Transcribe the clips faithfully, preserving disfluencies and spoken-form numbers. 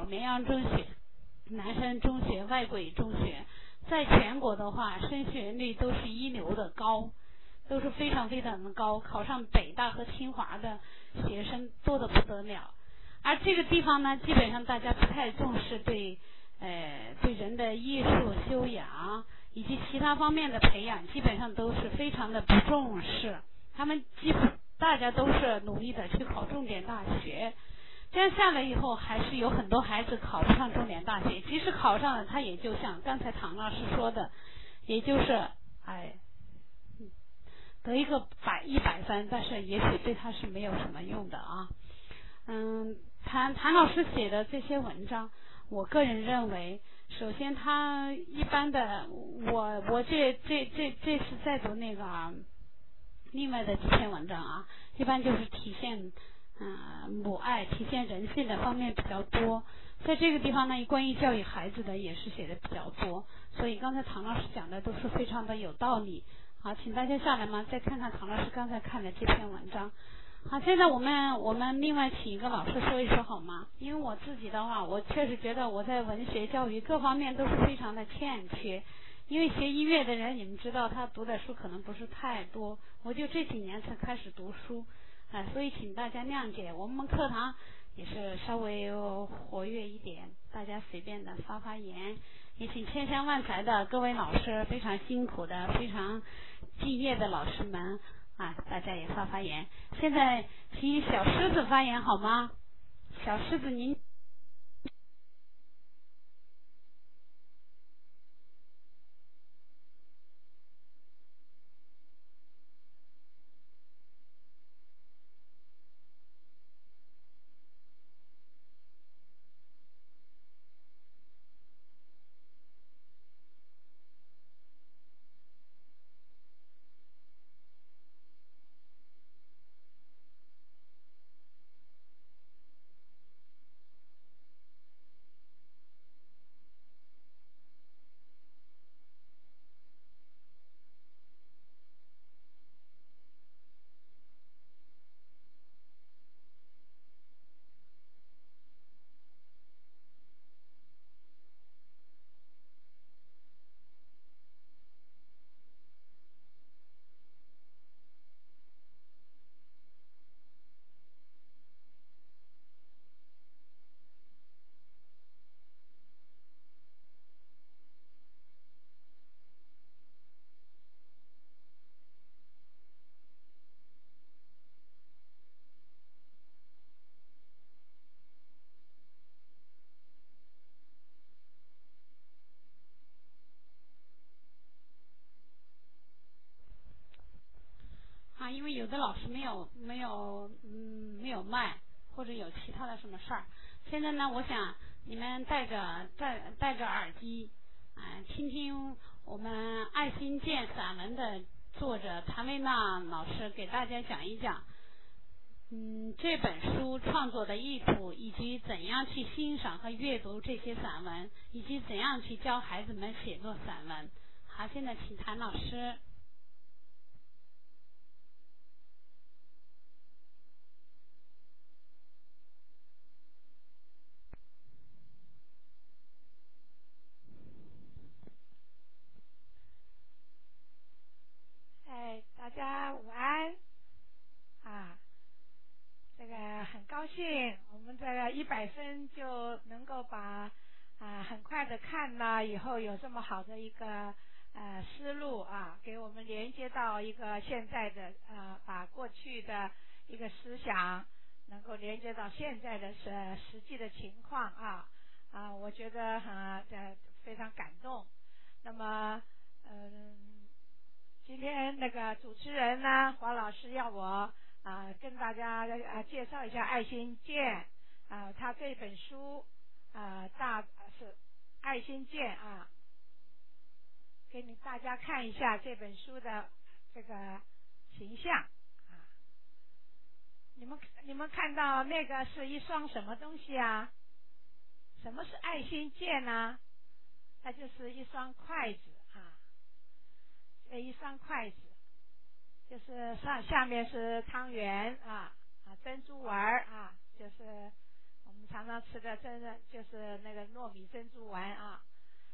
有绵阳中学、南山中学、外国语中学，在全国的话，升学率都是一流的高，都是非常非常的高，考上北大和清华的学生多得不得了。而这个地方呢，基本上大家不太重视对呃对人的艺术修养以及其他方面的培养，基本上都是非常的不重视。他们基本大家都是努力的去考重点大学，这样下来以后，还是有很多孩子考不上重点大学。即使考上了，他也就像刚才唐老师说的，也就是哎得一个百一百分，但是也许对他是没有什么用的啊。嗯，谭谭老师写的这些文章，我个人认为，首先他一般的，我我这这这这次在读那个、啊、另外的几篇文章啊，一般就是体现嗯、呃、母爱、体现人性的方面比较多。在这个地方呢，关于教育孩子的也是写的比较多，所以刚才唐老师讲的都是非常的有道理。好，请大家下来嘛，再看看唐老师刚才看的这篇文章。好，现在我们我们另外请一个老师说一说好吗？因为我自己的话，我确实觉得我在文学教育各方面都是非常的欠缺。因为学音乐的人，你们知道他读的书可能不是太多，我就这几年才开始读书，啊、呃，所以请大家谅解。我们课堂也是稍微活跃一点，大家随便的发发言。也请千山万才的各位老师，非常辛苦的、非常敬业的老师们。啊，大家也发发言。现在请小狮子发言好吗？小狮子您。啊，因为有的老师没有没有嗯没有麦，或者有其他的什么事儿。现在呢，我想你们带着带带着耳机，啊、呃，听听我们爱心剑散文的作者谭维娜老师给大家讲一讲，嗯，这本书创作的意图，以及怎样去欣赏和阅读这些散文，以及怎样去教孩子们写作散文。好，现在请谭老师。 哎，大家午安啊！这个很高兴，我们这个一百分就能够把啊很快的看了以后有这么好的一个呃思路啊，给我们连接到一个现在的呃，把过去的一个思想能够连接到现在的实实际的情况啊啊，我觉得啊这非常感动。那么嗯。今天那个主持人呢，黄老师要我啊、呃、跟大家啊介绍一下爱心剑啊、呃，他这本书啊、呃、大是爱心剑啊，给你大家看一下这本书的这个形象啊。你们你们看到那个是一双什么东西啊？什么是爱心剑呢？它就是一双筷子啊。一双筷子，就是上下面是汤圆啊啊珍珠丸啊，就是我们常常吃的真的就是那个糯米珍珠丸啊。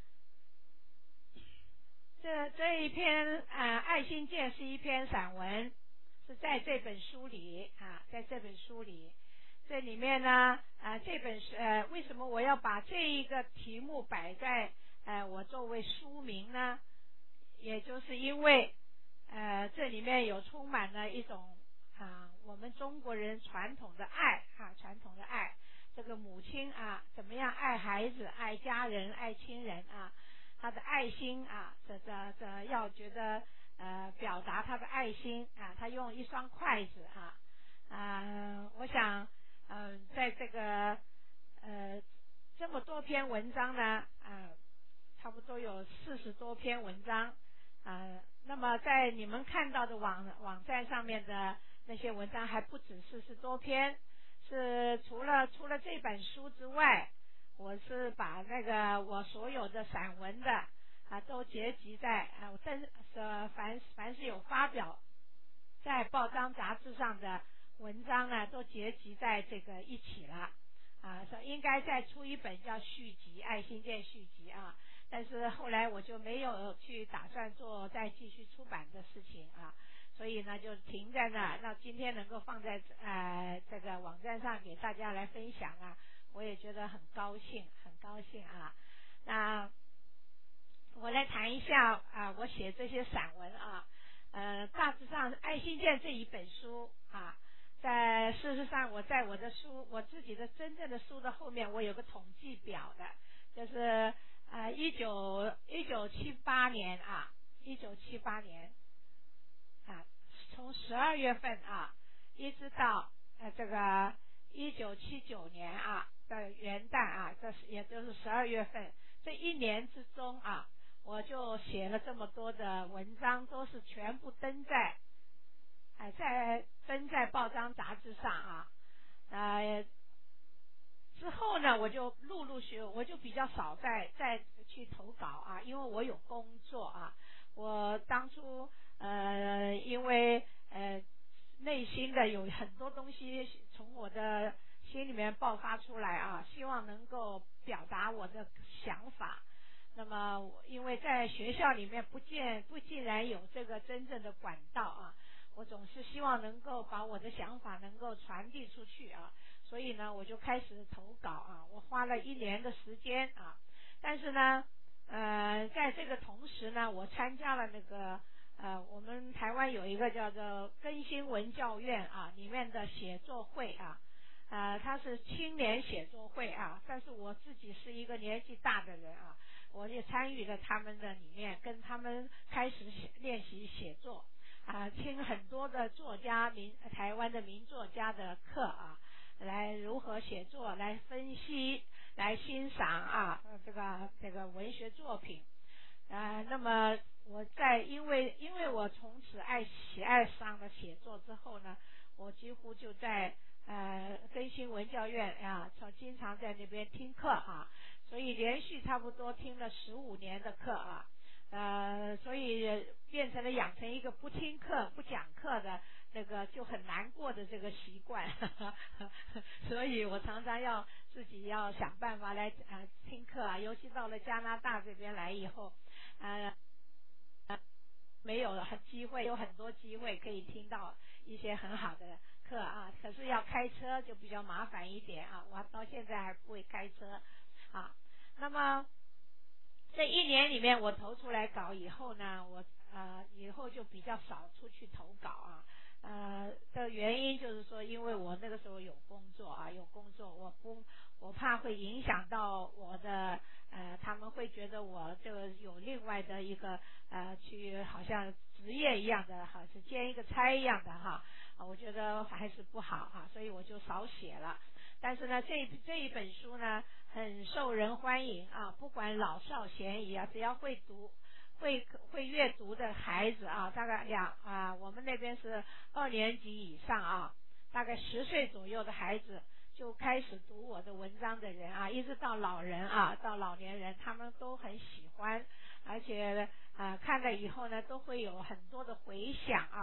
这这一篇啊、呃《爱心剑》是一篇散文，是在这本书里啊，在这本书里，这里面呢啊、呃、这本书呃为什么我要把这一个题目摆在呃我作为书名呢？也就是因为呃这里面有充满了一种啊我们中国人传统的爱啊传统的爱，这个母亲啊怎么样爱孩子、爱家人、爱亲人啊。他的爱心啊，这这这要觉得呃表达他的爱心啊，他用一双筷子啊啊、呃，我想嗯、呃，在这个呃这么多篇文章呢啊、呃，差不多有四十多篇文章啊、呃，那么在你们看到的网网站上面的那些文章还不止四十多篇，是除了除了这本书之外。我是把那个我所有的散文的啊都结集在啊我登呃凡凡是有发表在报章杂志上的文章呢都结集在这个一起了啊，说应该再出一本叫续集《爱心剑续集》啊，但是后来我就没有去打算做再继续出版的事情啊，所以呢就停在那，那今天能够放在呃这个网站上给大家来分享啊。我也觉得很高兴，很高兴啊！那我来谈一下啊，我写这些散文啊，呃，大致上《爱心剑》这一本书啊，在事实上我在我的书，我自己的真正的书的后面，我有个统计表的，就是呃，一九一九七八年啊，一九七八年啊，从十二月份啊，一直到呃这个一九七九年啊。的元旦啊，这是也就是十二月份，这一年之中啊，我就写了这么多的文章，都是全部登在，哎，在登在报章杂志上啊，呃，之后呢，我就陆陆续，我就比较少再再去投稿啊，因为我有工作啊，我当初呃，因为呃内心的有很多东西从我的心里面爆发出来啊，希望能够表达我的想法。那么，因为在学校里面不见不竟然有这个真正的管道啊，我总是希望能够把我的想法能够传递出去啊，所以呢，我就开始投稿啊，我花了一年的时间啊，但是呢，呃，在这个同时呢，我参加了那个呃，我们台湾有一个叫做更新文教院啊里面的写作会啊。呃，它是青年写作会啊，但是我自己是一个年纪大的人啊，我也参与了他们的里面，跟他们开始写练习写作啊，听很多的作家名台湾的名作家的课啊，来如何写作，来分析，来欣赏啊这个这个文学作品啊，那么我在因为因为我从此爱喜爱上了写作之后呢，我几乎就在。呃，更新文教院啊，从经常在那边听课啊，所以连续差不多听了十五年的课啊，呃，所以变成了养成一个不听课、不讲课的那个就很难过的这个习惯，呵呵呵所以我常常要自己要想办法来啊、呃、听课啊，尤其到了加拿大这边来以后，呃。没有机会，有很多机会可以听到一些很好的课啊，可是要开车就比较麻烦一点啊，我到现在还不会开车啊。那么这一年里面我投出来稿以后呢，我呃以后就比较少出去投稿啊，呃的原因就是说，因为我那个时候有工作啊，有工作，我不我怕会影响到我的呃，他们会觉得我这个有另外的一个呃，去好像职业一样的，好是兼一个差一样的哈，啊，我觉得还是不好哈，所以我就少写了。但是呢，这这一本书呢，很受人欢迎啊，不管老少咸宜啊，只要会读、会会阅读的孩子啊，大概两啊，我们那边是二年级以上啊，大概十岁左右的孩子就开始读我的文章的人啊，一直到老人啊，到老年人，他们都很喜欢，而且啊、呃、看了以后呢，都会有很多的回响啊，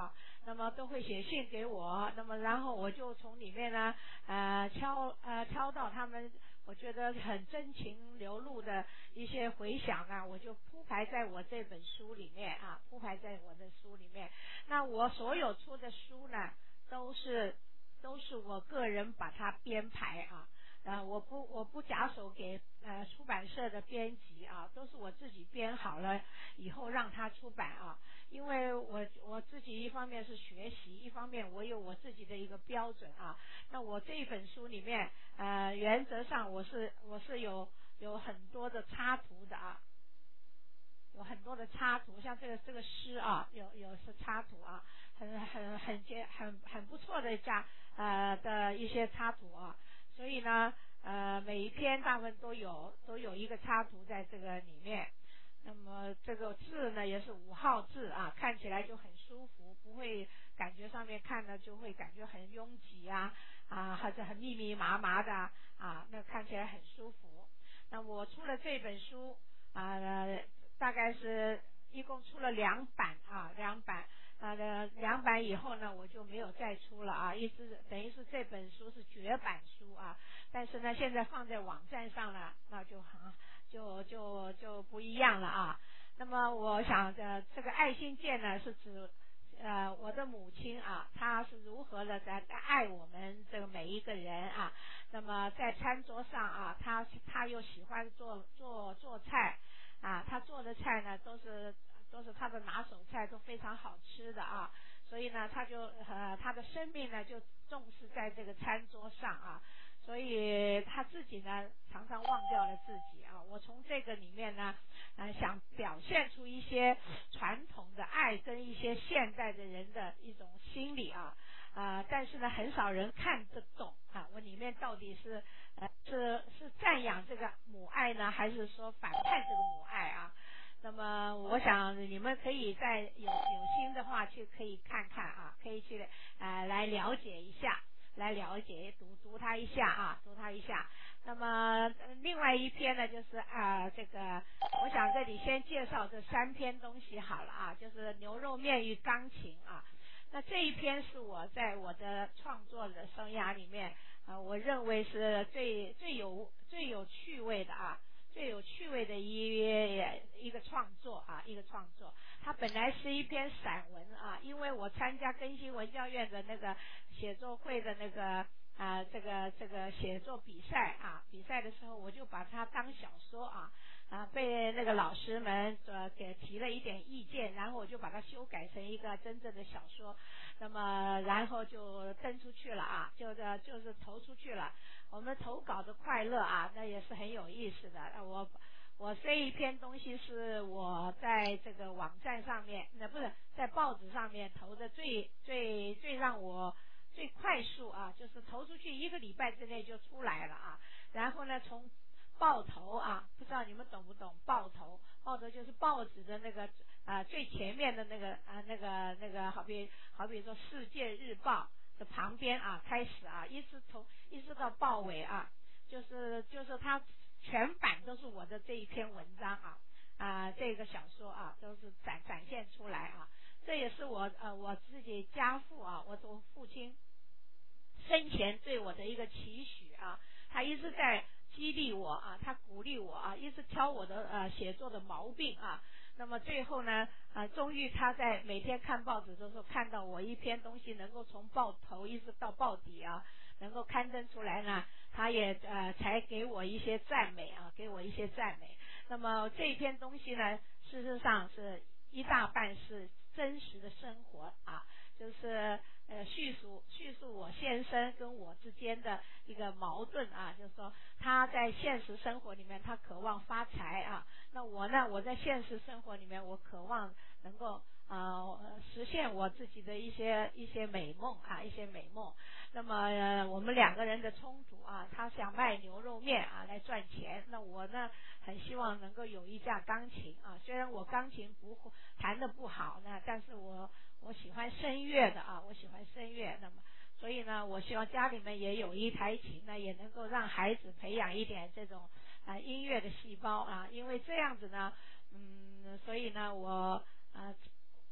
那么都会写信给我，那么然后我就从里面呢呃挑呃挑到他们我觉得很真情流露的一些回响啊，我就铺排在我这本书里面啊，铺排在我的书里面。那我所有出的书呢，都是都是我个人把它编排啊。呃，我不我不假手给呃出版社的编辑啊，都是我自己编好了以后让他出版啊。因为我我自己一方面是学习，一方面我有我自己的一个标准啊。那我这一本书里面，呃，原则上我是我是有有很多的插图的啊，有很多的插图，像这个这个诗啊，有有是插图啊，很很很接很很不错的加呃的一些插图啊。所以呢，呃，每一篇大部分都有都有一个插图在这个里面。那么这个字呢也是五号字啊，看起来就很舒服，不会感觉上面看呢就会感觉很拥挤啊啊，或者很密密麻麻的啊，那看起来很舒服。那我出了这本书啊，大概是一共出了两版啊，两版。呃，两版以后呢，我就没有再出了啊，一直等于是这本书是绝版书啊，但是呢，现在放在网站上了，那就很就就就不一样了啊。那么我想着这个爱心剑呢，是指呃我的母亲啊，她是如何的在爱我们这个每一个人啊。那么在餐桌上啊，她她又喜欢做做做菜啊，她做的菜呢都是。都是他的拿手菜，都非常好吃的啊，所以呢，他就呃他的生命呢就重视在这个餐桌上啊，所以他自己呢常常忘掉了自己啊。我从这个里面呢，呃想表现出一些传统的爱跟一些现代的人的一种心理啊啊、呃，但是呢，很少人看得懂啊。我里面到底是呃是是赞扬这个母爱呢，还是说反叛这个母爱啊？那么我想你们可以在有有心的话去可以看看啊，可以去呃来了解一下，来了解读读它一下啊，读它一下。那么另外一篇呢，就是啊、呃、这个我想这里先介绍这三篇东西好了啊，就是牛肉面与钢琴啊。那这一篇是我在我的创作的生涯里面啊、呃，我认为是最最有最有趣味的啊。最有趣味的一一个创作啊，一个创作。它本来是一篇散文啊，因为我参加更新文教院的那个写作会的那个啊，这个这个写作比赛啊，比赛的时候我就把它当小说啊啊，被那个老师们呃给提了一点意见，然后我就把它修改成一个真正的小说，那么然后就登出去了啊，就是就是投出去了。我们投稿的快乐啊，那也是很有意思的。我我这一篇东西是我在这个网站上面，那不是在报纸上面投的最最最让我最快速啊，就是投出去一个礼拜之内就出来了啊。然后呢，从报头啊，不知道你们懂不懂报头？报头就是报纸的那个啊、呃、最前面的那个啊、呃、那个那个，好比好比说《世界日报》的旁边啊，开始啊，一直从一直到报尾啊，就是就是它全版都是我的这一篇文章啊啊、呃、这个小说啊，都是展展现出来啊。这也是我呃我自己家父啊，我我父亲生前对我的一个期许啊，他一直在激励我啊，他鼓励我啊，一直挑我的呃写作的毛病啊。那么最后呢，呃，终于他在每天看报纸的时候看到我一篇东西能够从报头一直到报底啊，能够刊登出来呢，他也呃才给我一些赞美啊，给我一些赞美。那么这一篇东西呢，事实上是一大半是真实的生活啊，就是呃叙述叙述我先生跟我之间的一个矛盾啊，就是说他在现实生活里面他渴望发财啊，那我呢我在现实生活里面我渴望能够呃实现我自己的一些一些美梦啊，一些美梦。那么、呃、我们两个人的冲突啊，他想卖牛肉面啊来赚钱，那我呢很希望能够有一架钢琴啊，虽然我钢琴不弹得不好呢，但是我我喜欢声乐的啊，我喜欢声乐，那么所以呢，我希望家里面也有一台琴呢，也能够让孩子培养一点这种啊、呃、音乐的细胞啊，因为这样子呢，嗯，所以呢，我呃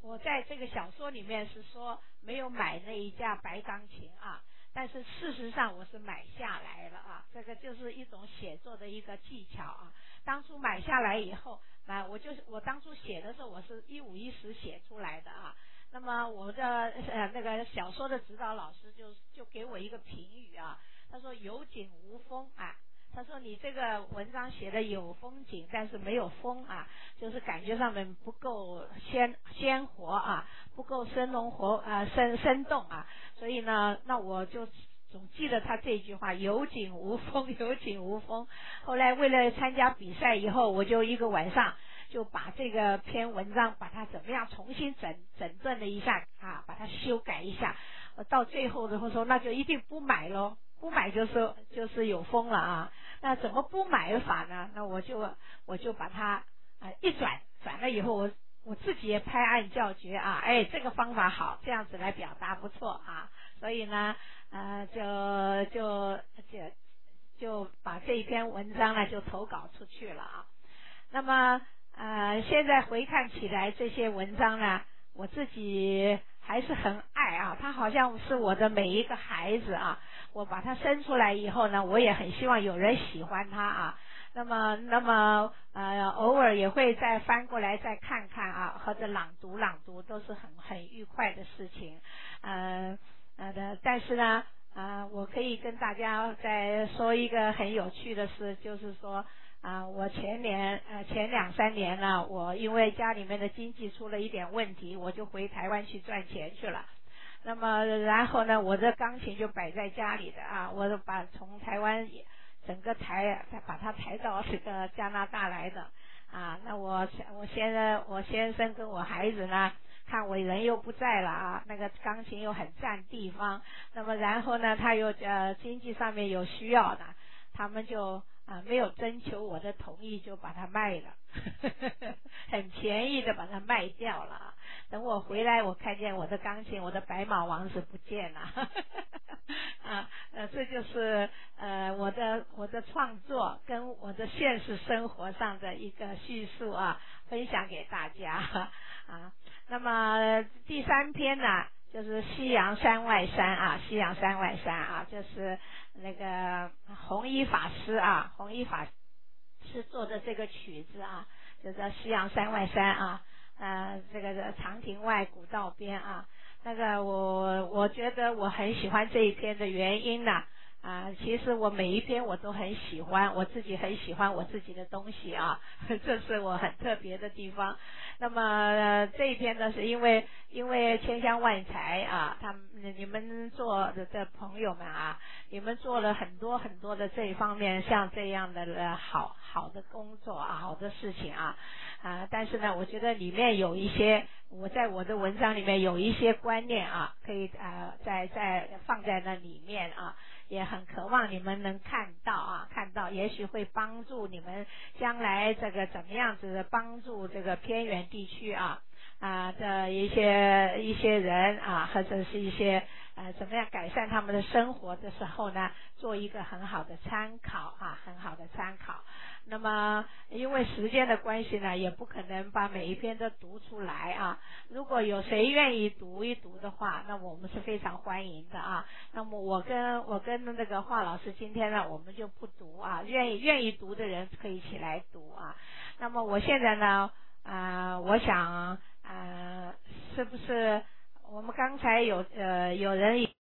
我在这个小说里面是说没有买那一架白钢琴啊，但是事实上我是买下来了啊，这个就是一种写作的一个技巧啊。当初买下来以后啊，我就是我当初写的时候，我是一五一十写出来的啊。那么我的呃那个小说的指导老师就就给我一个评语啊，他说有景无风啊。他说你这个文章写的有风景，但是没有风啊，就是感觉上面不够鲜鲜活啊，不够生龙活啊生生动啊，所以呢，那我就总记得他这句话，有景无风，有景无风。后来为了参加比赛以后，我就一个晚上就把这个篇文章把它怎么样重新整整顿了一下啊，把它修改一下，到最后的时候那就一定不买咯，不买就是就是有风了啊。那怎么不买法呢？那我就我就把它啊、呃、一转转了以后，我我自己也拍案叫绝啊，哎，这个方法好，这样子来表达不错啊，所以呢呃就就就就把这一篇文章呢就投稿出去了啊。那么呃现在回看起来这些文章呢，我自己还是很爱啊，它好像是我的每一个孩子啊。我把它生出来以后呢，我也很希望有人喜欢它啊。那么，那么呃，偶尔也会再翻过来再看看啊，或者朗读朗读，都是很很愉快的事情。呃呃的，但是呢，啊、呃，我可以跟大家再说一个很有趣的事，就是说啊、呃，我前年呃前两三年呢，我因为家里面的经济出了一点问题，我就回台湾去赚钱去了。那么然后呢，我的钢琴就摆在家里的啊，我就把从台湾整个抬把它抬到这个加拿大来的啊。那我我先生我先生跟我孩子呢，看我人又不在了啊，那个钢琴又很占地方，那么然后呢，他又呃经济上面有需要的，他们就啊没有征求我的同意就把它卖了，很便宜的把它卖掉了。等我回来，我看见我的钢琴，我的白马王子不见了，啊，呃，这就是呃我的我的创作跟我的现实生活上的一个叙述啊，分享给大家啊。那么第三篇呢，就是夕阳山外山啊，夕阳山外山啊，就是那个弘一法师啊，弘一法师做的这个曲子啊，就叫夕阳山外山啊。呃，这个长亭外古道边啊，那个我我觉得我很喜欢这一篇的原因呢，啊，其实我每一篇我都很喜欢，我自己很喜欢我自己的东西啊，这是我很特别的地方。那么、呃、这一篇呢，是因为因为千香万才啊，他们你们做的的朋友们啊，你们做了很多很多的这一方面像这样的呃好好的工作啊，好的事情啊。啊，但是呢，我觉得里面有一些，我在我的文章里面有一些观念啊，可以啊，在在放在那里面啊，也很渴望你们能看到啊，看到，也许会帮助你们将来这个怎么样子帮助这个偏远地区啊啊的一些一些人啊，或者是一些呃怎么样改善他们的生活的时候呢，做一个很好的参考啊，很好的参考。那么因为时间的关系呢，也不可能把每一篇都读出来啊。如果有谁愿意读一读的话，那我们是非常欢迎的啊。那么我跟我跟那个华老师今天呢，我们就不读啊，愿意愿意读的人可以起来读啊。那么我现在呢，啊、呃，我想啊、呃，是不是我们刚才有呃有人